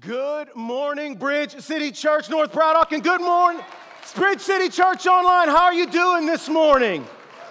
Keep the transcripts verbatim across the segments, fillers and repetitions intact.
Good morning, Bridge City Church, North Braddock, and good morning, Bridge City Church Online. How are you doing this morning?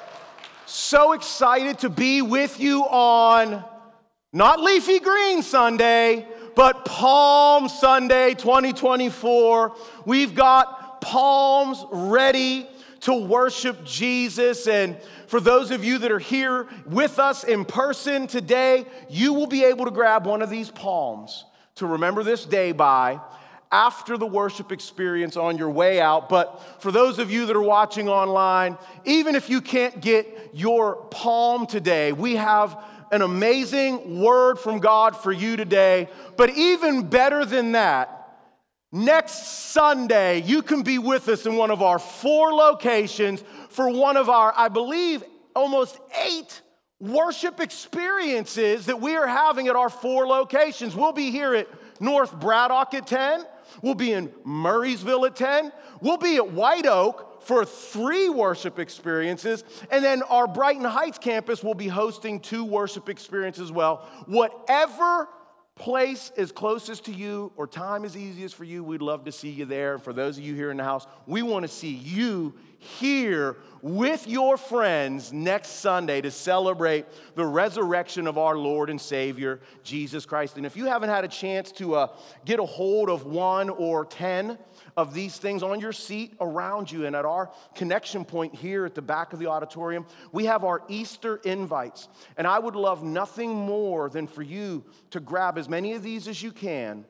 So excited to be with you on not Leafy Green Sunday, but Palm Sunday twenty twenty-four. We've got palms ready to worship Jesus. And for those of you that are here with us in person today, you will be able to grab one of these palms to remember this day by after the worship experience on your way out. But for those of you that are watching online, even if you can't get your palm today, we have an amazing word from God for you today. But even better than that, next Sunday, you can be with us in one of our four locations for one of our, I believe, almost eight worship experiences that we are having at our four locations. We'll be here at North Braddock at ten. We'll be in Murraysville at ten. We'll be at White Oak for three worship experiences. And then our Brighton Heights campus will be hosting two worship experiences as well. Whatever place is closest to you or time is easiest for you, we'd love to see you there. For those of you here in the house, we want to see you here with your friends next Sunday to celebrate the resurrection of our Lord and Savior, Jesus Christ. And if you haven't had a chance to uh, get a hold of one or ten of these things on your seat around you and at our connection point here at the back of the auditorium, we have our Easter invites. And I would love nothing more than for you to grab as many of these as you can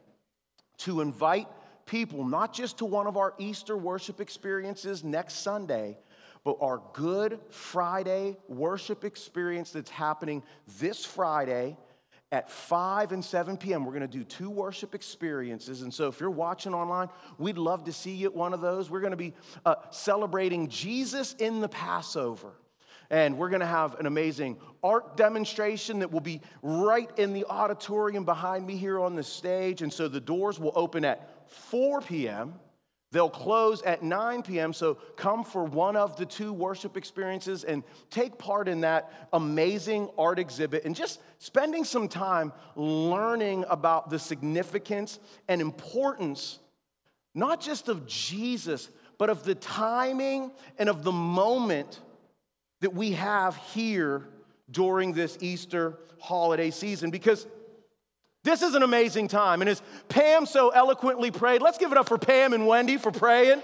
to invite people, not just to one of our Easter worship experiences next Sunday, but our Good Friday worship experience that's happening this Friday at five and seven p.m. We're going to do two worship experiences. And so if you're watching online, we'd love to see you at one of those. We're going to be uh, celebrating Jesus in the Passover. And we're going to have an amazing art demonstration that will be right in the auditorium behind me here on the stage. And so the doors will open at four p.m. They'll close at nine p.m. So come for one of the two worship experiences and take part in that amazing art exhibit and just spending some time learning about the significance and importance, not just of Jesus, but of the timing and of the moment that we have here during this Easter holiday season, because this is an amazing time. And as Pam so eloquently prayed, let's give it up for Pam and Wendy for praying.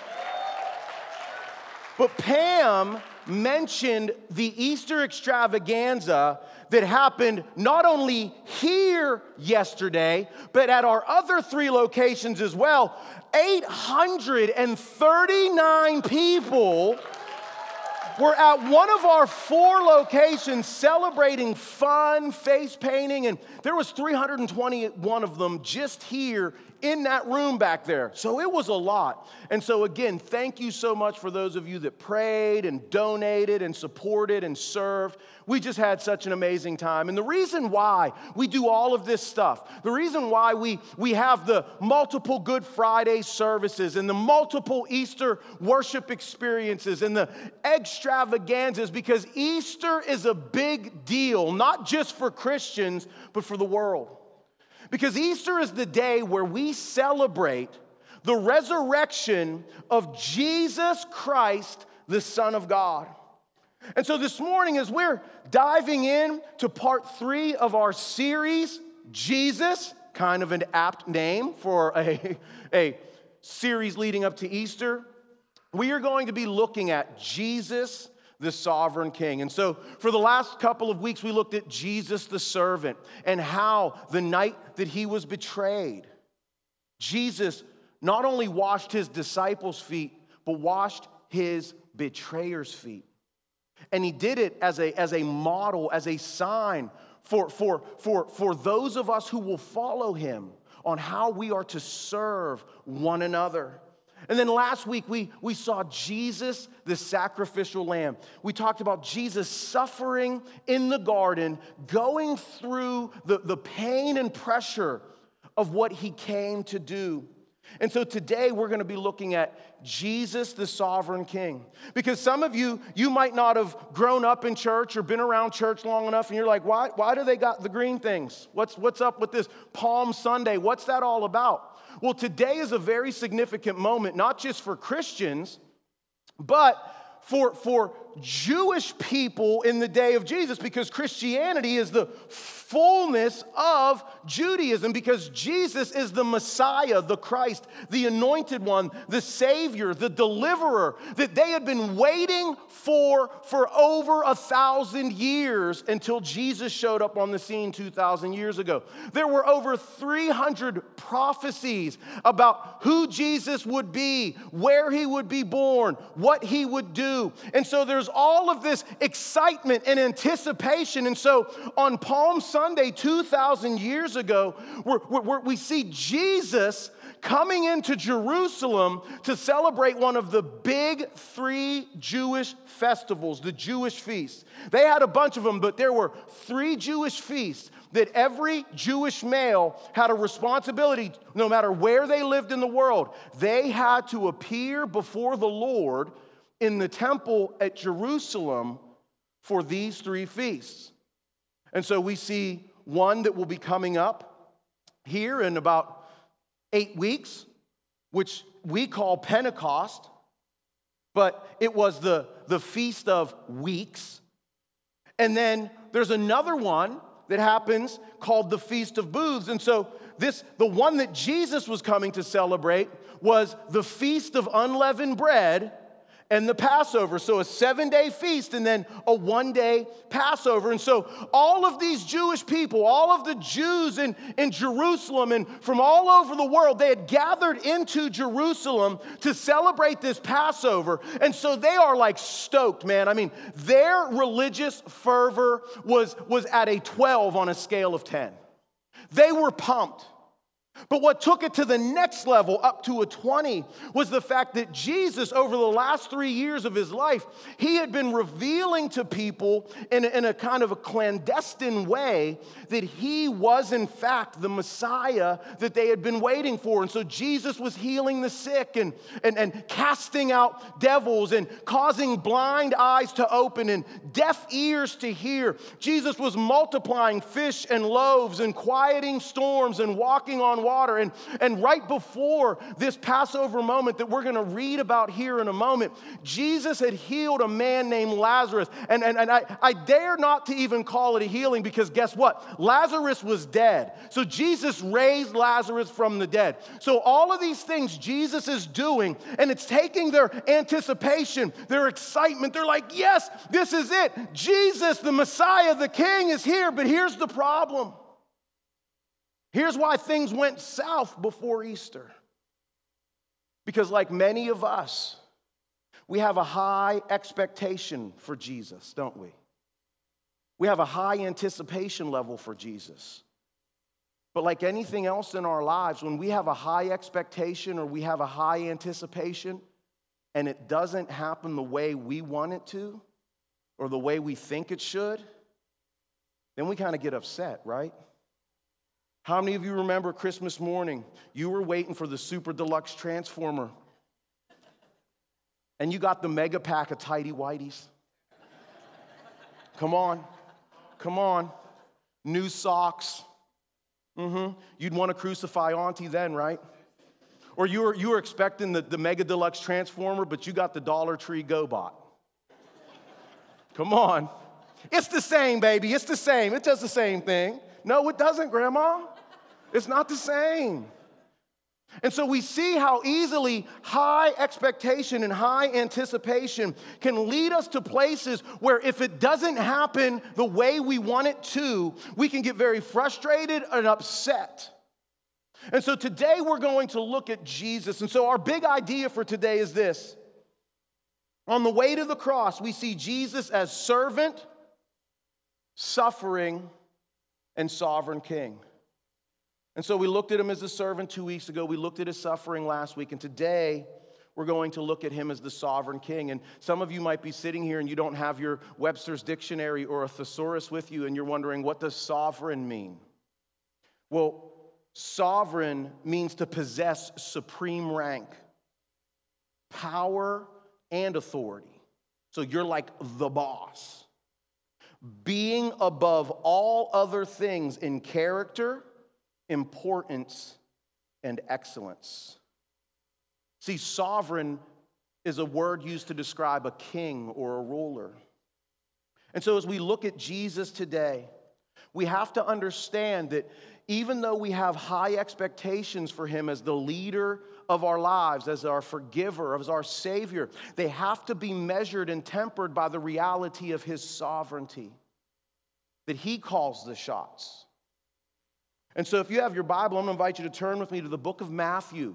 But Pam mentioned the Easter extravaganza that happened not only here yesterday, but at our other three locations as well. eight hundred thirty-nine people we're at one of our four locations celebrating fun, face painting, and there was three hundred twenty-one of them just here in that room back there. So it was a lot. And so again, thank you so much for those of you that prayed and donated and supported and served. We just had such an amazing time. And the reason why we do all of this stuff, the reason why we, we have the multiple Good Friday services and the multiple Easter worship experiences and the extravaganzas, because Easter is a big deal, not just for Christians, but for the world. Because Easter is the day where we celebrate the resurrection of Jesus Christ, the Son of God. And so this morning, as we're diving in to part three of our series, Jesus, kind of an apt name for a, a series leading up to Easter, we are going to be looking at Jesus, the sovereign king. And so for the last couple of weeks, we looked at Jesus the servant and how the night that he was betrayed, Jesus not only washed his disciples' feet, but washed his betrayer's feet. And he did it as a, as a model, as a sign for, for, for, for those of us who will follow him on how we are to serve one another. And then last week, we, we saw Jesus, the sacrificial lamb. We talked about Jesus suffering in the garden, going through the, the pain and pressure of what he came to do. And so today we're going to be looking at Jesus, the sovereign King. Because some of you, you might not have grown up in church or been around church long enough, and you're like, why, why do they got the green things? What's, what's up with this Palm Sunday? What's that all about? Well, today is a very significant moment, not just for Christians, but for, for Jewish people in the day of Jesus, because Christianity is the fullness of Judaism, because Jesus is the Messiah, the Christ, the anointed one, the Savior, the deliverer that they had been waiting for for over a thousand years until Jesus showed up on the scene two thousand years ago. There were over three hundred prophecies about who Jesus would be, where he would be born, what he would do. And so there's all of this excitement and anticipation. And so on Palm Sunday, two thousand years ago, we're, we're, we see Jesus coming into Jerusalem to celebrate one of the big three Jewish festivals, the Jewish feasts. They had a bunch of them, but there were three Jewish feasts that every Jewish male had a responsibility, no matter where they lived in the world. They had to appear before the Lord in the temple at Jerusalem for these three feasts. And so we see one that will be coming up here in about eight weeks, which we call Pentecost, but it was the, the Feast of Weeks. And then there's another one that happens called the Feast of Booths. And so this, the one that Jesus was coming to celebrate was the Feast of Unleavened Bread and the Passover. So a seven-day feast and then a one-day Passover. And so all of these Jewish people, all of the Jews in, in Jerusalem and from all over the world, they had gathered into Jerusalem to celebrate this Passover. And so they are like stoked, man. I mean, their religious fervor was, was at a twelve on a scale of ten. They were pumped. But what took it to the next level, up to a twenty, was the fact that Jesus, over the last three years of his life, he had been revealing to people in a, in a kind of a clandestine way that he was, in fact, the Messiah that they had been waiting for. And so Jesus was healing the sick and, and, and casting out devils and causing blind eyes to open and deaf ears to hear. Jesus was multiplying fish and loaves and quieting storms and walking on water. And, and right before this Passover moment that we're going to read about here in a moment, Jesus had healed a man named Lazarus. And, and, and I, I dare not to even call it a healing, because guess what? Lazarus was dead. So Jesus raised Lazarus from the dead. So all of these things Jesus is doing, and it's taking their anticipation, their excitement. They're like, yes, this is it. Jesus, the Messiah, the King, is here. But here's the problem. Here's why things went south before Easter. Because like many of us, we have a high expectation for Jesus, don't we? We have a high anticipation level for Jesus. But like anything else in our lives, when we have a high expectation or we have a high anticipation and it doesn't happen the way we want it to or the way we think it should, then we kind of get upset, right? How many of you remember Christmas morning? You were waiting for the super deluxe transformer, and you got the mega pack of tidy whities. Come on, come on. New socks. Mm-hmm. You'd want to crucify Auntie then, right? Or you were, you were expecting the, the mega deluxe transformer, but you got the Dollar Tree GoBot. Come on. It's the same, baby. It's the same. It does the same thing. No, it doesn't, Grandma. It's not the same. And so we see how easily high expectation and high anticipation can lead us to places where if it doesn't happen the way we want it to, we can get very frustrated and upset. And so today we're going to look at Jesus. And so our big idea for today is this. On the way to the cross, we see Jesus as servant, suffering, and sovereign King. And so we looked at him as a servant two weeks ago. We looked at his suffering last week. And today, we're going to look at him as the sovereign King. And some of you might be sitting here and you don't have your Webster's Dictionary or a thesaurus with you, and you're wondering, what does sovereign mean? Well, sovereign means to possess supreme rank, power, and authority. So you're like the boss. Being above all other things in character, importance, and excellence. See, sovereign is a word used to describe a king or a ruler. And so as we look at Jesus today, we have to understand that even though we have high expectations for him as the leader of our lives, as our forgiver, as our Savior, they have to be measured and tempered by the reality of his sovereignty, that he calls the shots. And so if you have your Bible, I'm going to invite you to turn with me to the book of Matthew,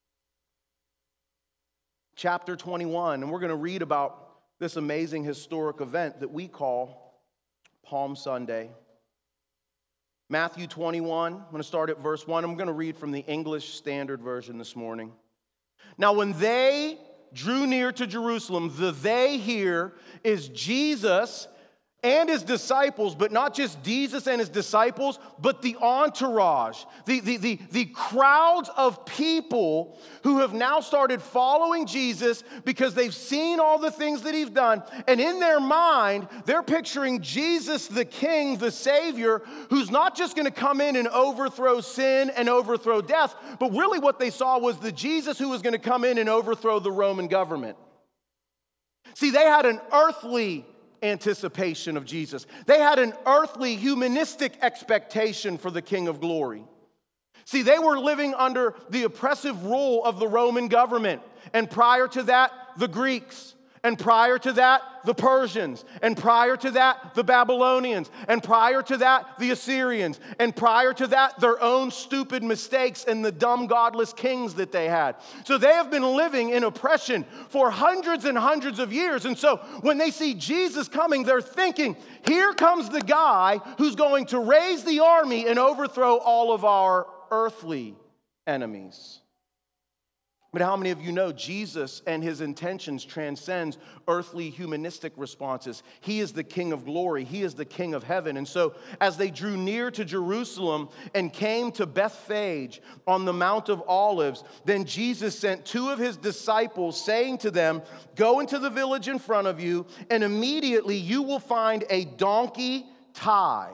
chapter twenty-one, and we're going to read about this amazing historic event that we call Palm Sunday. Matthew twenty-one, I'm going to start at verse one. I'm going to read from the English Standard Version this morning. Now, when they drew near to Jerusalem, the they here is Jesus and his disciples, but not just Jesus and his disciples, but the entourage, the, the, the, the crowds of people who have now started following Jesus because they've seen all the things that he's done. And in their mind, they're picturing Jesus, the King, the Savior, who's not just going to come in and overthrow sin and overthrow death, but really what they saw was the Jesus who was going to come in and overthrow the Roman government. See, they had an earthly anticipation of Jesus. They had an earthly, humanistic expectation for the King of Glory. See, they were living under the oppressive rule of the Roman government. And prior to that, the Greeks. And prior to that, the Persians. And prior to that, the Babylonians. And prior to that, the Assyrians. And prior to that, their own stupid mistakes and the dumb, godless kings that they had. So they have been living in oppression for hundreds and hundreds of years. And so when they see Jesus coming, they're thinking, here comes the guy who's going to raise the army and overthrow all of our earthly enemies. But how many of you know Jesus and his intentions transcends earthly humanistic responses? He is the King of glory. He is the King of heaven. And so as they drew near to Jerusalem and came to Bethphage on the Mount of Olives, then Jesus sent two of his disciples, saying to them, go into the village in front of you, and immediately you will find a donkey tied,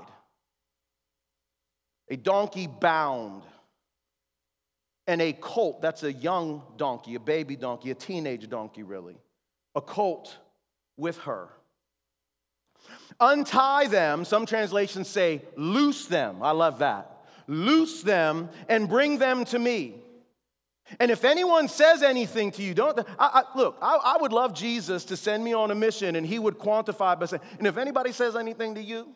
a donkey bound, and a colt, that's a young donkey, a baby donkey, a teenage donkey really, a colt with her. Untie them, some translations say loose them, I love that. Loose them and bring them to me. And if anyone says anything to you, don't, I, I, look, I, I would love Jesus to send me on a mission and he would quantify by saying, and if anybody says anything to you,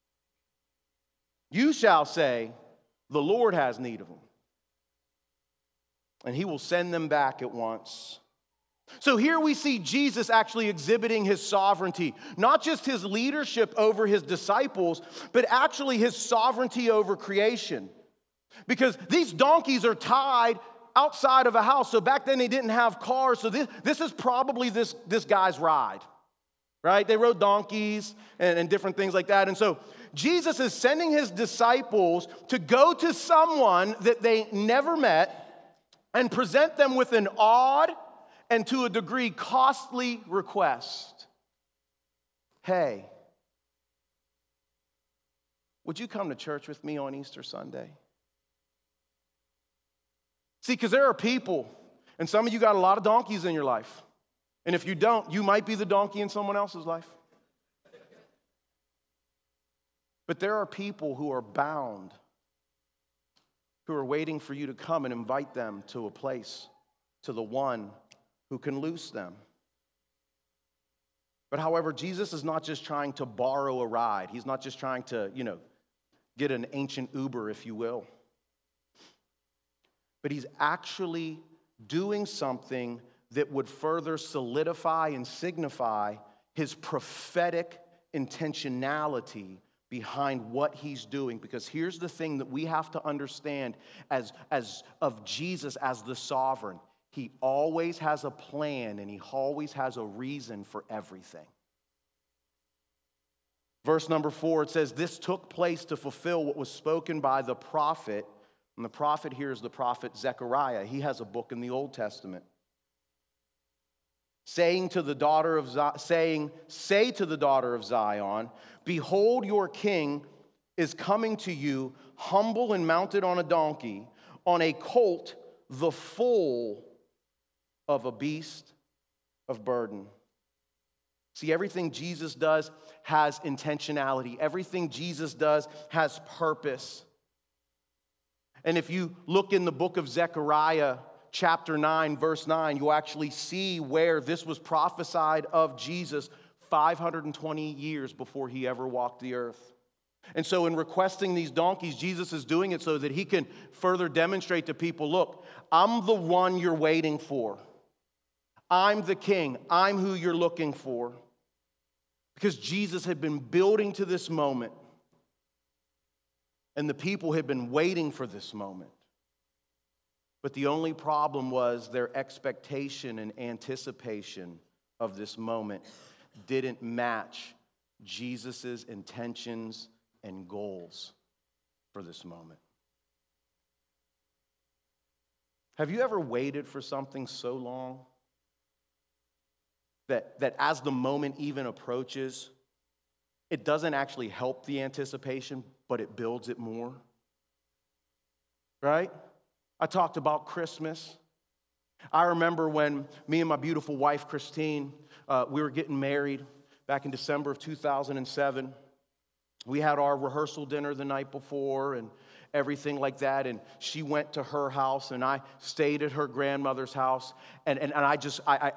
you shall say, the Lord has need of them. And he will send them back at once. So here we see Jesus actually exhibiting his sovereignty, not just his leadership over his disciples, but actually his sovereignty over creation. Because these donkeys are tied outside of a house. So back then they didn't have cars. So this, this is probably this, this guy's ride, right? They rode donkeys and, and different things like that. And so Jesus is sending his disciples to go to someone that they never met and present them with an odd and to a degree costly request. Hey, would you come to church with me on Easter Sunday? See, because there are people, and some of you got a lot of donkeys in your life. And if you don't, you might be the donkey in someone else's life. But there are people who are bound, who are waiting for you to come and invite them to a place, to the one who can loose them. But however, Jesus is not just trying to borrow a ride. He's not just trying to, you know, get an ancient Uber, if you will. But he's actually doing something that would further solidify and signify his prophetic intentionality behind what he's doing. Because here's the thing that we have to understand as, as of Jesus as the sovereign. He always has a plan and he always has a reason for everything. Verse number four, it says, this took place to fulfill what was spoken by the prophet And the prophet here is the prophet Zechariah. He has a book in the Old Testament. Saying to the daughter of Zion, saying, say to the daughter of Zion, behold, your king is coming to you, humble and mounted on a donkey, on a colt, the foal of a beast of burden. See, everything Jesus does has intentionality. Everything Jesus does has purpose. And if you look in the book of Zechariah, chapter nine, verse nine, you'll actually see where this was prophesied of Jesus five hundred twenty years before he ever walked the earth. And so in requesting these donkeys, Jesus is doing it so that he can further demonstrate to people, look, I'm the one you're waiting for. I'm the king. I'm who you're looking for. Because Jesus had been building to this moment. And the people had been waiting for this moment. But the only problem was their expectation and anticipation of this moment didn't match Jesus' intentions and goals for this moment. Have you ever waited for something so long that, that as the moment even approaches, it doesn't actually help the anticipation, but it builds it more? Right? I talked about Christmas. I remember when me and my beautiful wife, Christine, uh, we were getting married back in December of two thousand seven. We had our rehearsal dinner the night before and everything like that. And she went to her house and I stayed at her grandmother's house. And, and, and I just, I, I,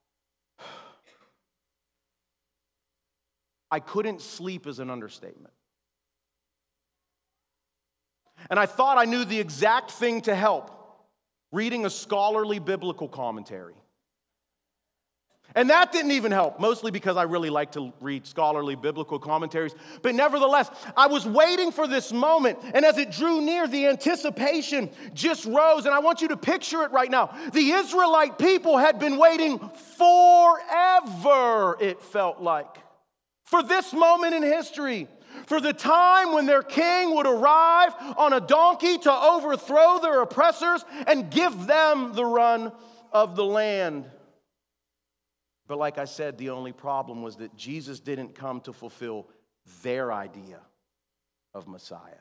I couldn't sleep is an understatement. And I thought I knew the exact thing to help, reading a scholarly biblical commentary. And that didn't even help, mostly because I really like to read scholarly biblical commentaries. But nevertheless, I was waiting for this moment, and as it drew near, the anticipation just rose. And I want you to picture it right now. The Israelite people had been waiting forever, it felt like, for this moment in history. For the time when their king would arrive on a donkey to overthrow their oppressors and give them the run of the land. But like I said, the only problem was that Jesus didn't come to fulfill their idea of Messiah.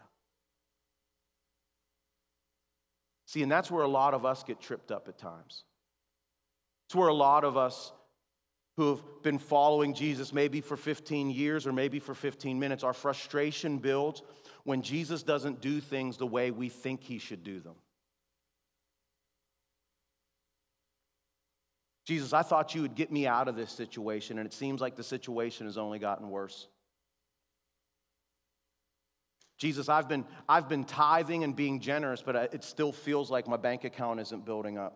See, and that's where a lot of us get tripped up at times. It's where a lot of us who have been following Jesus maybe for fifteen years or maybe for fifteen minutes, our frustration builds when Jesus doesn't do things the way we think he should do them. Jesus, I thought you would get me out of this situation, and it seems like the situation has only gotten worse. Jesus, I've been, I've been tithing and being generous, but it still feels like my bank account isn't building up.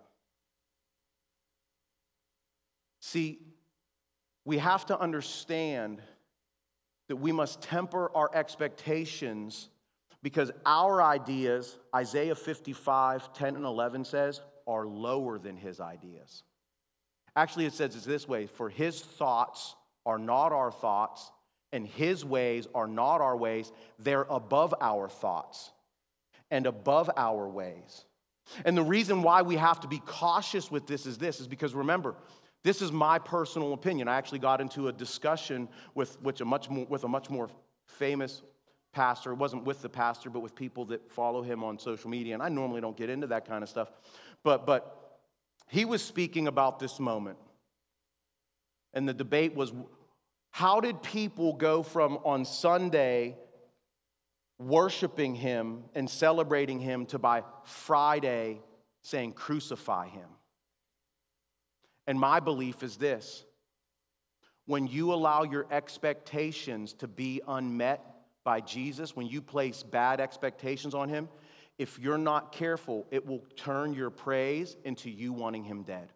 See, we have to understand that we must temper our expectations because our ideas, Isaiah fifty-five, ten and eleven says, are lower than his ideas. Actually, it says it this way, for his thoughts are not our thoughts, and his ways are not our ways. They're above our thoughts and above our ways. And the reason why we have to be cautious with this is this, is because remember, this is my personal opinion. I actually got into a discussion with, which a much more, with a much more famous pastor. It wasn't with the pastor, but with people that follow him on social media. And I normally don't get into that kind of stuff. But, but he was speaking about this moment. And the debate was, how did people go from on Sunday worshiping him and celebrating him to by Friday saying, crucify him? And my belief is this: when you allow your expectations to be unmet by Jesus, when you place bad expectations on him, if you're not careful, it will turn your praise into you wanting him dead.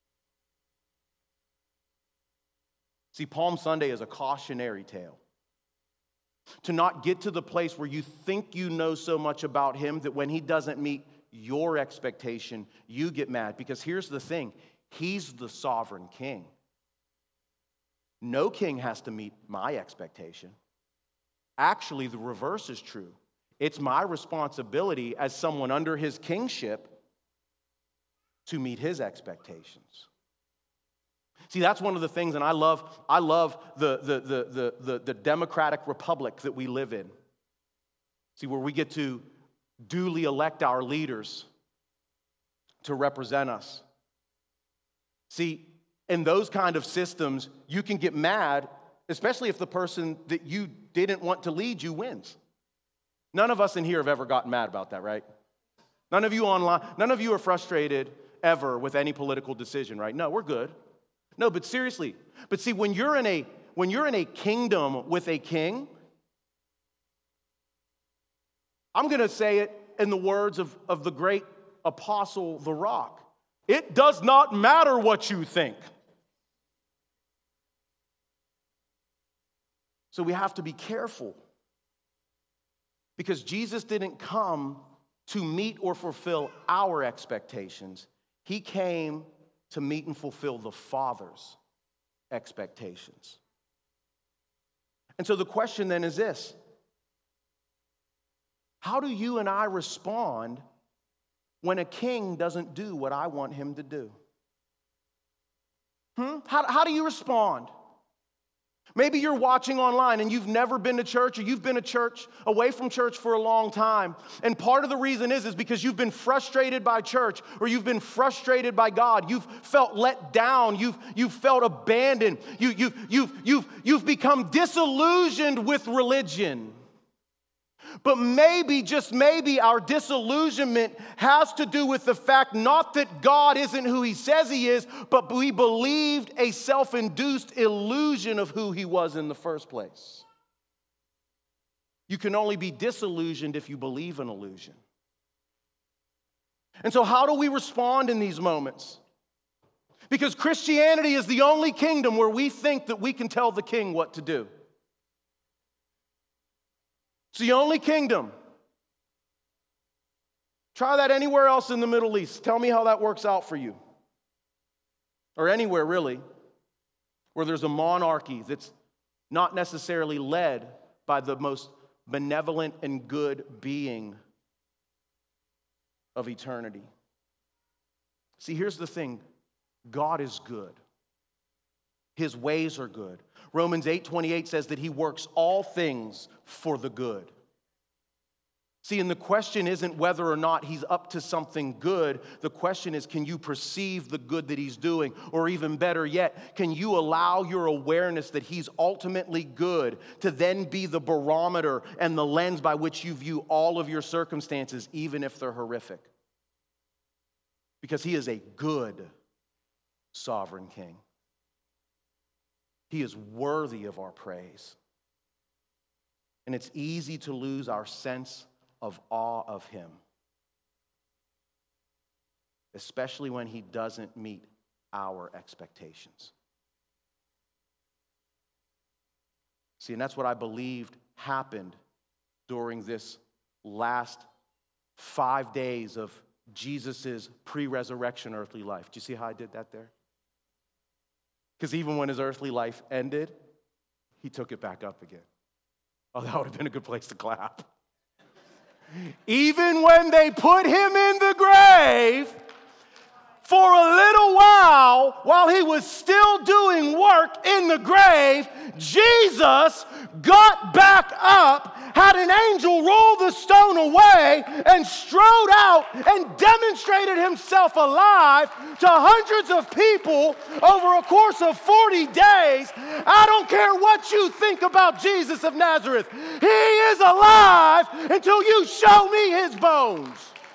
See, Palm Sunday is a cautionary tale. To not get to the place where you think you know so much about him that when he doesn't meet your expectation, you get mad. Because here's the thing, he's the sovereign king. No king has to meet my expectation. Actually, the reverse is true. It's my responsibility as someone under his kingship to meet his expectations. See, that's one of the things, and I love, I love the, the, the, the, the, the democratic republic that we live in. See, where we get to duly elect our leaders to represent us. See, in those kind of systems, you can get mad, especially if the person that you didn't want to lead you wins. None of us in here have ever gotten mad about that, right? None of you online, none of you are frustrated ever with any political decision, right? No, we're good. No, but seriously. But see, when you're in a when you're in a kingdom with a king, I'm going to say it in the words of, of the great apostle, The Rock. It does not matter what you think. So we have to be careful. Because Jesus didn't come to meet or fulfill our expectations. He came to meet and fulfill the Father's expectations. And so the question then is this: how do you and I respond when a king doesn't do what I want him to do? Hmm? How, how do you respond? Maybe you're watching online and you've never been to church, or you've been to church, away from church for a long time. And part of the reason is, is because you've been frustrated by church, or you've been frustrated by God. You've felt let down. You've, you've felt abandoned. You, you've, you've, you've, you've become disillusioned with religion. But maybe, just maybe, our disillusionment has to do with the fact not that God isn't who he says he is, but we believed a self-induced illusion of who he was in the first place. You can only be disillusioned if you believe an illusion. And so how do we respond in these moments? Because Christianity is the only kingdom where we think that we can tell the king what to do. It's the only kingdom. Try that anywhere else in the Middle East. Tell me how that works out for you. Or anywhere, really, where there's a monarchy that's not necessarily led by the most benevolent and good being of eternity. See, here's the thing. God is good. His ways are good. Romans eight twenty-eight says that he works all things for the good. See, and the question isn't whether or not he's up to something good. The question is, can you perceive the good that he's doing? Or even better yet, can you allow your awareness that he's ultimately good to then be the barometer and the lens by which you view all of your circumstances, even if they're horrific? Because he is a good sovereign king. He is worthy of our praise. And it's easy to lose our sense of awe of him, especially when he doesn't meet our expectations. See, and that's what I believed happened during this last five days of Jesus' pre-resurrection earthly life. Do you see how I did that there? Because even when his earthly life ended, he took it back up again. Oh, that would have been a good place to clap. Even when they put him in the grave, for a little while, while he was still doing work in the grave, Jesus got back up, had an angel roll the stone away, and strode out and demonstrated himself alive to hundreds of people over a course of forty days. I don't care what you think about Jesus of Nazareth. He is alive until you show me his bones.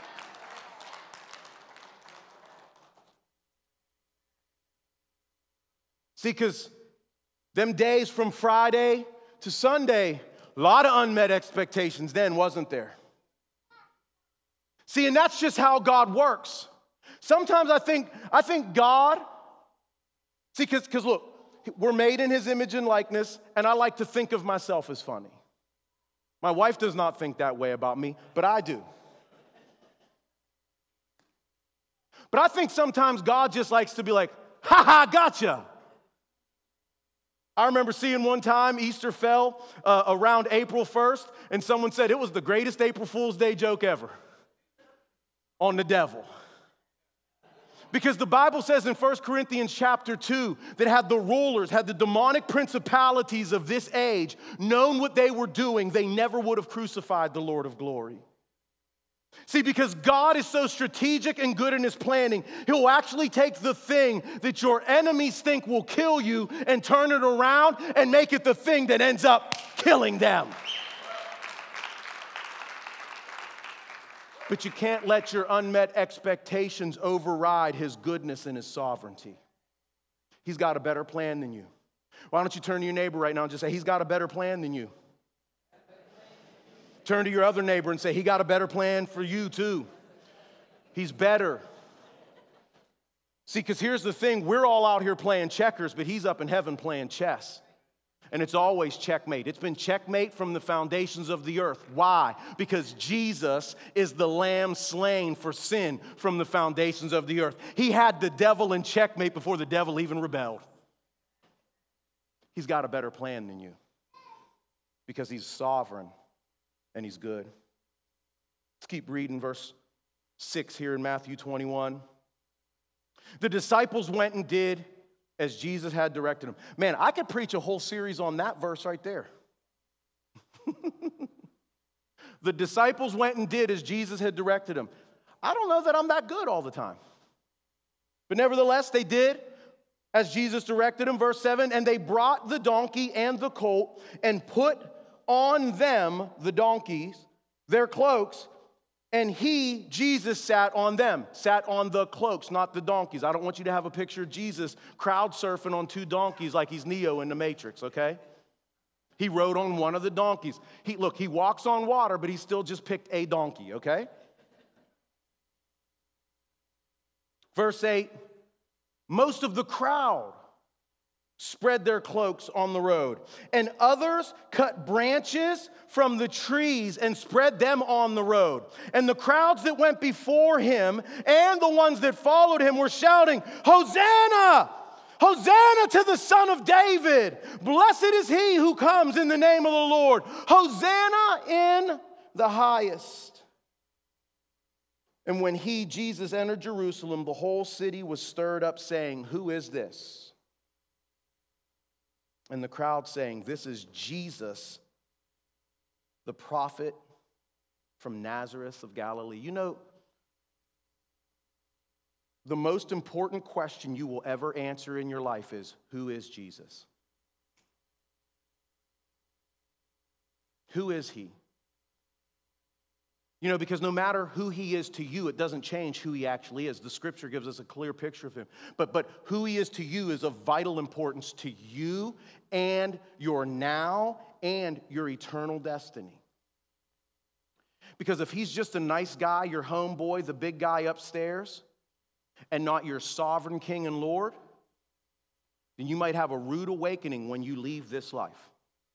See, because them days from Friday to Sunday, a lot of unmet expectations then, wasn't there? See, and that's just how God works. Sometimes I think, I think God, see, because because look, we're made in his image and likeness, and I like to think of myself as funny. My wife does not think that way about me, but I do. But I think sometimes God just likes to be like, ha ha, gotcha. I remember seeing one time Easter fell uh, around April first, and someone said it was the greatest April Fool's Day joke ever on the devil. Because the Bible says in First Corinthians chapter two that had the rulers, had the demonic principalities of this age known what they were doing, they never would have crucified the Lord of glory. See, because God is so strategic and good in his planning, he'll actually take the thing that your enemies think will kill you and turn it around and make it the thing that ends up killing them. But you can't let your unmet expectations override his goodness and his sovereignty. He's got a better plan than you. Why don't you turn to your neighbor right now and just say, he's got a better plan than you. Turn to your other neighbor and say, he got a better plan for you too. He's better. See, because here's the thing. We're all out here playing checkers, but he's up in heaven playing chess. And it's always checkmate. It's been checkmate from the foundations of the earth. Why? Because Jesus is the lamb slain for sin from the foundations of the earth. He had the devil in checkmate before the devil even rebelled. He's got a better plan than you because he's sovereign. And he's good. Let's keep reading verse six here in Matthew twenty-one. The disciples went and did as Jesus had directed them. Man, I could preach a whole series on that verse right there. The disciples went and did as Jesus had directed them. I don't know that I'm that good all the time. But nevertheless, they did as Jesus directed them. Verse seven, and they brought the donkey and the colt and put on them, the donkeys, their cloaks, and he, Jesus, sat on them, sat on the cloaks, not the donkeys. I don't want you to have a picture of Jesus crowd surfing on two donkeys like he's Neo in the Matrix, okay? He rode on one of the donkeys. He, look, he walks on water, but he still just picked a donkey, okay? Verse eight, most of the crowd spread their cloaks on the road, and others cut branches from the trees and spread them on the road. And the crowds that went before him and the ones that followed him were shouting, Hosanna! Hosanna to the Son of David! Blessed is he who comes in the name of the Lord! Hosanna in the highest! And when he, Jesus, entered Jerusalem, the whole city was stirred up, saying, who is this? And the crowd saying, this is Jesus, the prophet from Nazareth of Galilee. You know, the most important question you will ever answer in your life is, who is Jesus? Who is he? You know, because no matter who he is to you, it doesn't change who he actually is. The scripture gives us a clear picture of him. But, but who he is to you is of vital importance to you and your now and your eternal destiny. Because if he's just a nice guy, your homeboy, the big guy upstairs, and not your sovereign king and Lord, then you might have a rude awakening when you leave this life.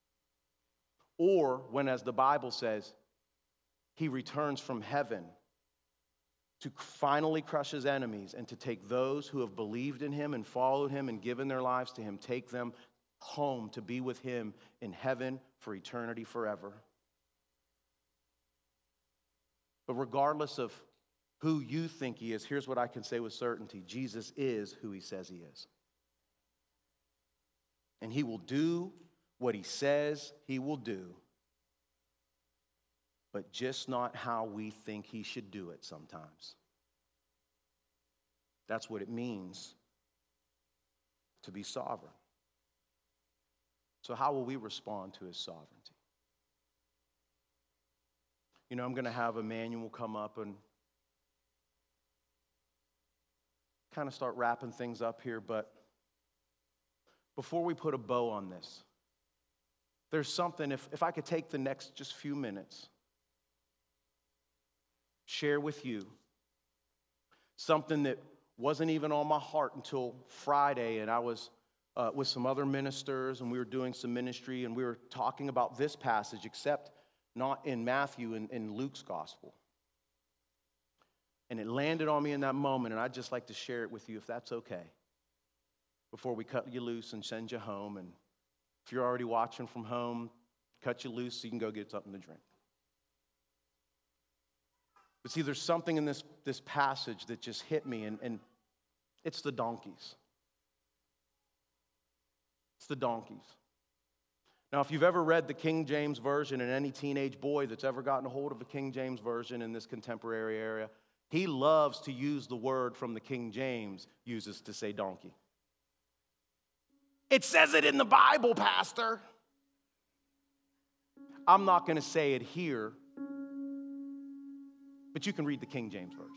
Or when, as the Bible says, he returns from heaven to finally crush his enemies and to take those who have believed in him and followed him and given their lives to him, take them home to be with him in heaven for eternity forever. But regardless of who you think he is, here's what I can say with certainty. Jesus is who he says he is. And he will do what he says he will do, but just not how we think he should do it sometimes. That's what it means to be sovereign. So how will we respond to his sovereignty? You know, I'm going to have Emmanuel come up and kind of start wrapping things up here, but before we put a bow on this, there's something, if, if I could take the next just few minutes, share with you something that wasn't even on my heart until Friday, and I was uh, with some other ministers, and we were doing some ministry, and we were talking about this passage, except not in Matthew, in, in Luke's gospel. And it landed on me in that moment, and I'd just like to share it with you, if that's okay, before we cut you loose and send you home and If you're already watching from home, cut you loose so you can go get something to drink. But see, there's something in this, this passage that just hit me, and, and it's the donkeys. It's the donkeys. Now, if you've ever read the King James Version, and any teenage boy that's ever gotten a hold of a King James Version in this contemporary area, he loves to use the word from the King James uses to say donkey. It says it in the Bible, Pastor. I'm not going to say it here, but you can read the King James Version.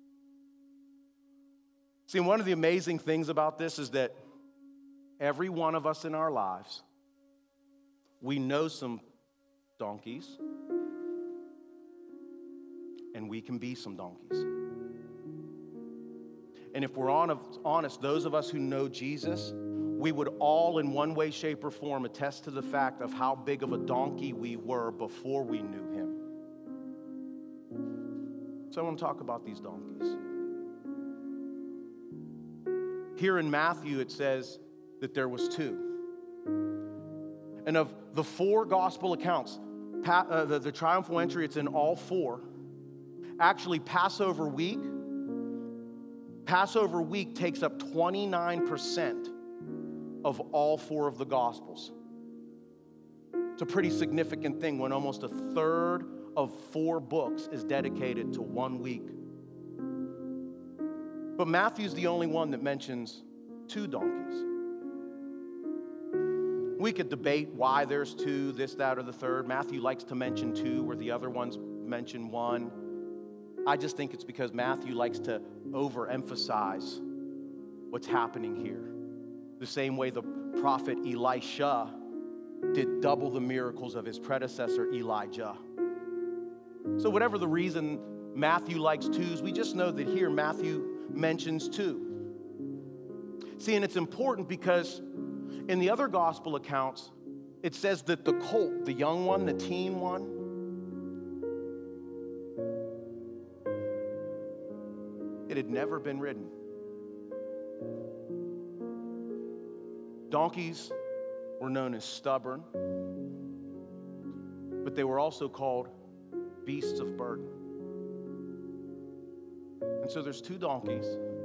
See, one of the amazing things about this is that every one of us in our lives, we know some donkeys, and we can be some donkeys. And if we're honest, those of us who know Jesus, we would all in one way, shape, or form attest to the fact of how big of a donkey we were before we knew him. So I want to talk about these donkeys. Here in Matthew, it says that there was two. And of the four gospel accounts, pa- uh, the, the triumphal entry, it's in all four. Actually, Passover week, Passover week takes up twenty-nine percent of all four of the Gospels. It's a pretty significant thing when almost a third of four books is dedicated to one week. But Matthew's the only one that mentions two donkeys. We could debate why there's two, this, that, or the third. Matthew likes to mention two where the other ones mention one. I just think it's because Matthew likes to overemphasize what's happening here. The same way the prophet Elisha did double the miracles of his predecessor Elijah. So whatever the reason Matthew likes twos, we just know that here Matthew mentions two. See, and it's important because in the other gospel accounts, it says that the colt, the young one, the teen one, it had never been ridden. Donkeys were known as stubborn, but they were also called beasts of burden. And so there's two donkeys.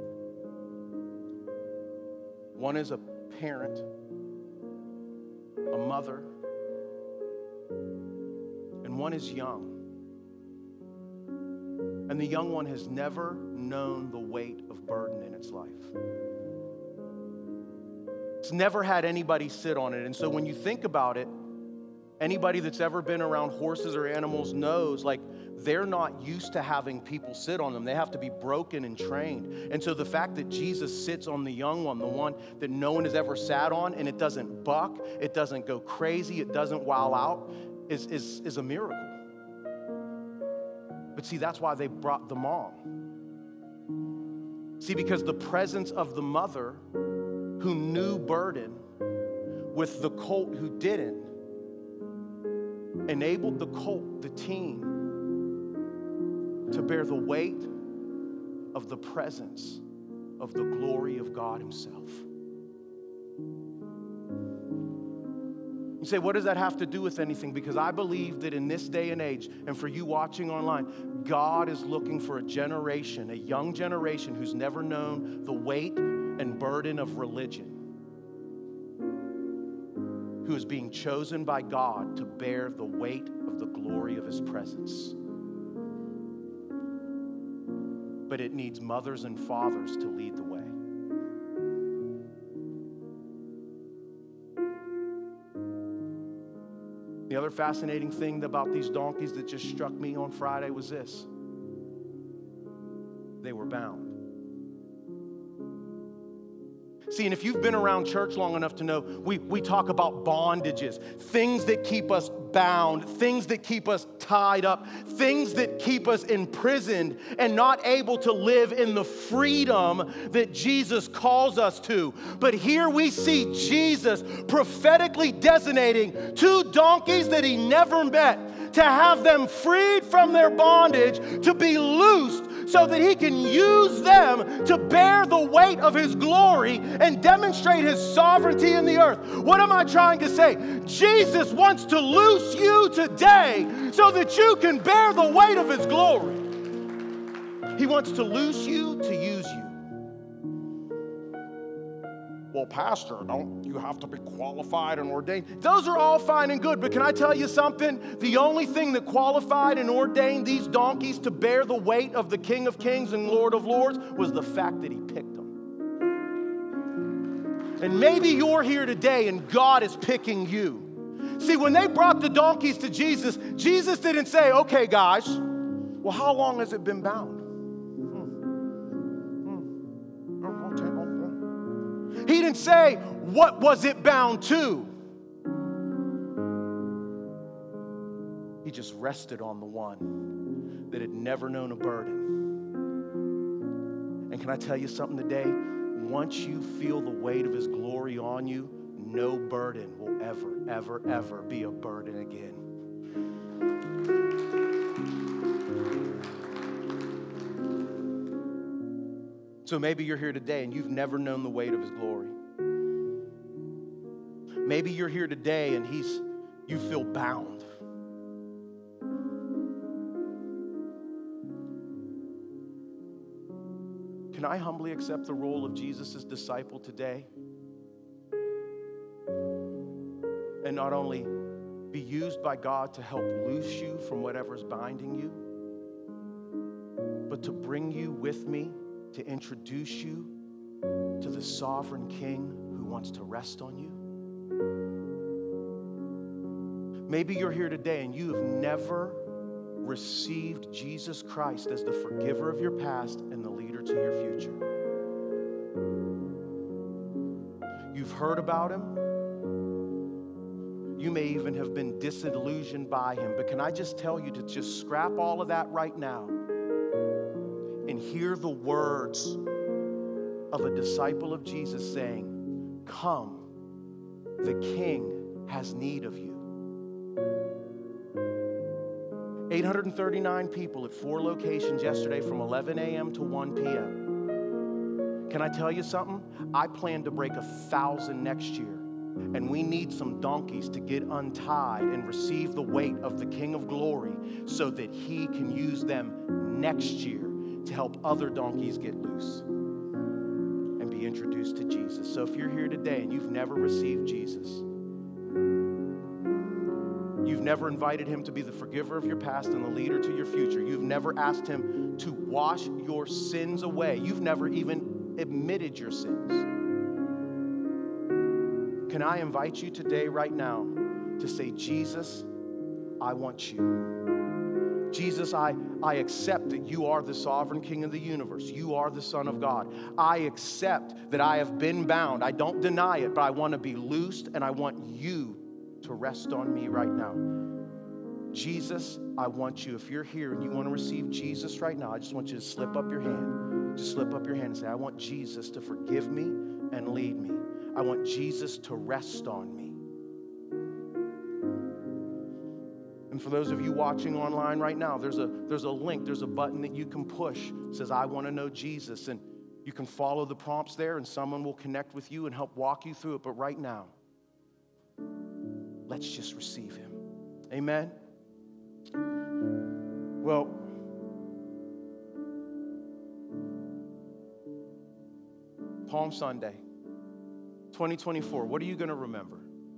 One is a parent, a mother, and one is young. And the young one has never known the weight of burden in its life. It's never had anybody sit on it. And so when you think about it, anybody that's ever been around horses or animals knows, like, they're not used to having people sit on them. They have to be broken and trained. And so the fact that Jesus sits on the young one, the one that no one has ever sat on, and it doesn't buck, it doesn't go crazy, it doesn't wow out, is, is, is a miracle. But see, that's why they brought the mom. See, because the presence of the mother who knew burden with the colt who didn't enabled the colt, the teen, to bear the weight of the presence of the glory of God himself. You say, what does that have to do with anything? Because I believe that in this day and age, and for you watching online, God is looking for a generation, a young generation who's never known the weight and burden of religion, who is being chosen by God to bear the weight of the glory of his presence. But it needs mothers and fathers to lead the way. The other fascinating thing about these donkeys that just struck me on Friday was this: they were bound. See, and if you've been around church long enough to know, we, we talk about bondages, things that keep us bound, things that keep us tied up, things that keep us imprisoned and not able to live in the freedom that Jesus calls us to. But here we see Jesus prophetically designating two donkeys that he never met, to have them freed from their bondage, to be loosed so that he can use them to bear the weight of his glory and demonstrate his sovereignty in the earth. What am I trying to say? Jesus wants to loose you today so that you can bear the weight of his glory. He wants to loose you to use you. Well, Pastor, don't you have to be qualified and ordained? Those are all fine and good, but can I tell you something? The only thing that qualified and ordained these donkeys to bear the weight of the King of Kings and Lord of Lords was the fact that he picked them. And maybe you're here today and God is picking you. See, when they brought the donkeys to Jesus, Jesus didn't say, okay, guys, well, how long has it been bound? He didn't say, what was it bound to? He just rested on the one that had never known a burden. And can I tell you something today? Once you feel the weight of his glory on you, no burden will ever, ever, ever be a burden again. So maybe you're here today and you've never known the weight of his glory. Maybe you're here today and he's, you feel bound. Can I humbly accept the role of Jesus' disciple today? And not only be used by God to help loose you from whatever's binding you, but to bring you with me to introduce you to the sovereign King who wants to rest on you. Maybe you're here today and you have never received Jesus Christ as the forgiver of your past and the leader to your future. You've heard about him. You may even have been disillusioned by him, but can I just tell you to just scrap all of that right now and hear the words of a disciple of Jesus saying, come, the King has need of you. eight hundred thirty-nine people at four locations yesterday from eleven a.m. to one p.m. Can I tell you something? I plan to break a thousand next year. And we need some donkeys to get untied and receive the weight of the King of Glory so that he can use them next year to help other donkeys get loose and be introduced to Jesus. So if you're here today and you've never received Jesus, you've never invited him to be the forgiver of your past and the leader to your future, you've never asked him to wash your sins away, you've never even admitted your sins, can I invite you today, right now, to say, Jesus, I want you. Jesus, I, I accept that you are the sovereign King of the universe. You are the Son of God. I accept that I have been bound. I don't deny it, but I want to be loosed, and I want you to rest on me right now. Jesus, I want you. If you're here and you want to receive Jesus right now, I just want you to slip up your hand. Just slip up your hand and say, I want Jesus to forgive me and lead me. I want Jesus to rest on me. And for those of you watching online right now, there's a, there's a link, there's a button that you can push. It says, I want to know Jesus. And you can follow the prompts there and someone will connect with you and help walk you through it. But right now, let's just receive him. Amen? Well, Palm Sunday, twenty twenty-four, what are you going to remember?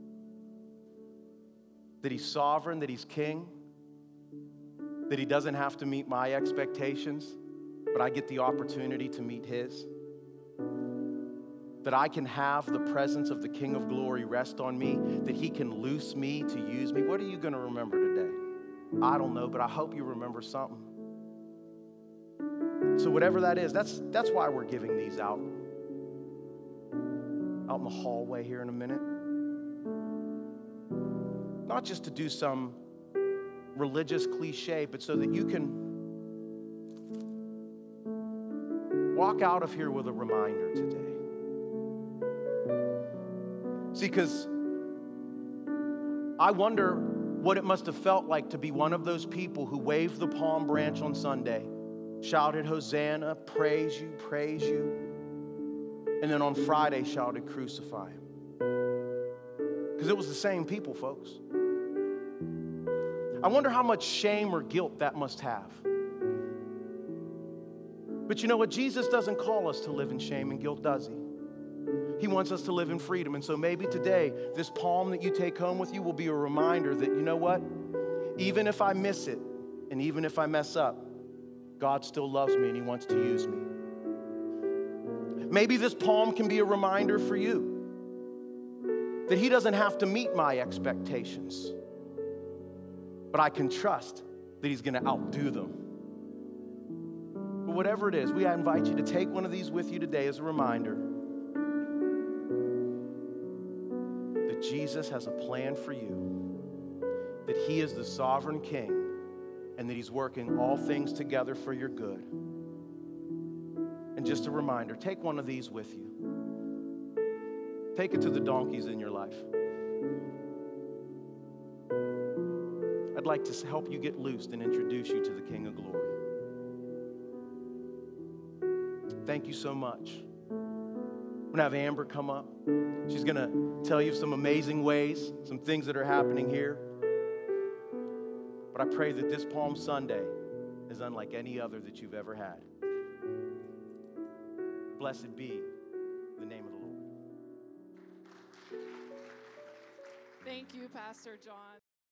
That he's sovereign, that he's king, that he doesn't have to meet my expectations, but I get the opportunity to meet his. That I can have the presence of the King of Glory rest on me, that he can loose me to use me. What are you going to remember today? I don't know, but I hope you remember something. So whatever that is, that's, that's why we're giving these out. Out in the hallway here in a minute. Not just to do some religious cliche, but so that you can walk out of here with a reminder today. See, because I wonder what it must have felt like to be one of those people who waved the palm branch on Sunday shouted Hosanna, praise you, praise you. And then on Friday shouted crucify him. Because it was the same people, folks. I wonder how much shame or guilt that must have. But you know what? Jesus doesn't call us to live in shame and guilt, does he? He wants us to live in freedom. And so maybe today, this palm that you take home with you will be a reminder that, you know what? Even if I miss it, and even if I mess up, God still loves me and he wants to use me. Maybe this palm can be a reminder for you that he doesn't have to meet my expectations, but I can trust that he's going to outdo them. But whatever it is, we invite you to take one of these with you today as a reminder that Jesus has a plan for you, that he is the sovereign king, and that he's working all things together for your good. And just a reminder, take one of these with you. Take it to the donkeys in your life. I'd like to help you get loosed and introduce you to the King of Glory. Thank you so much. I'm going to have Amber come up. She's going to tell you some amazing ways, some things that are happening here. But I pray that this Palm Sunday is unlike any other that you've ever had. Blessed be the name of the Lord. Thank you, Pastor John.